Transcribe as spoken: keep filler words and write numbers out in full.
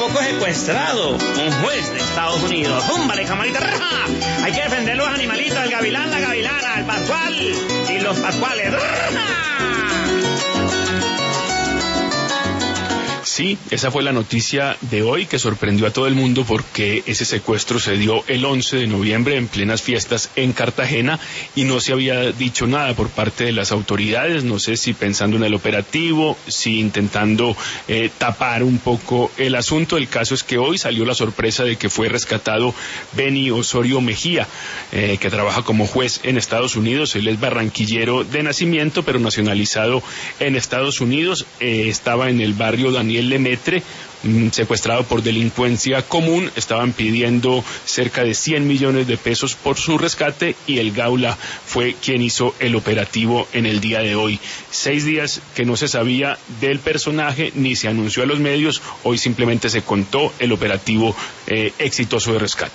poco secuestrado. Un juez de Estados Unidos. ¡Húmbale, camarita! ¡Raja! Hay que defender los animalitos, el gavilán, la gavilana, el pascual y los pascuales. ¡Raja! Sí, esa fue la noticia de hoy que sorprendió a todo el mundo porque ese secuestro se dio el once de noviembre en plenas fiestas en Cartagena y no se había dicho nada por parte de las autoridades, no sé si pensando en el operativo, si intentando eh, tapar un poco el asunto. El caso es que hoy salió la sorpresa de que fue rescatado Benny Osorio Mejía, eh, que trabaja como juez en Estados Unidos. Él es barranquillero de nacimiento, pero nacionalizado en Estados Unidos. Eh, estaba en el barrio Daniel Lemaitre, secuestrado por delincuencia común. Estaban pidiendo cerca de cien millones de pesos por su rescate y el Gaula fue quien hizo el operativo en el día de hoy. Seis días que no se sabía del personaje ni se anunció a los medios, hoy simplemente se contó el operativo eh, exitoso de rescate.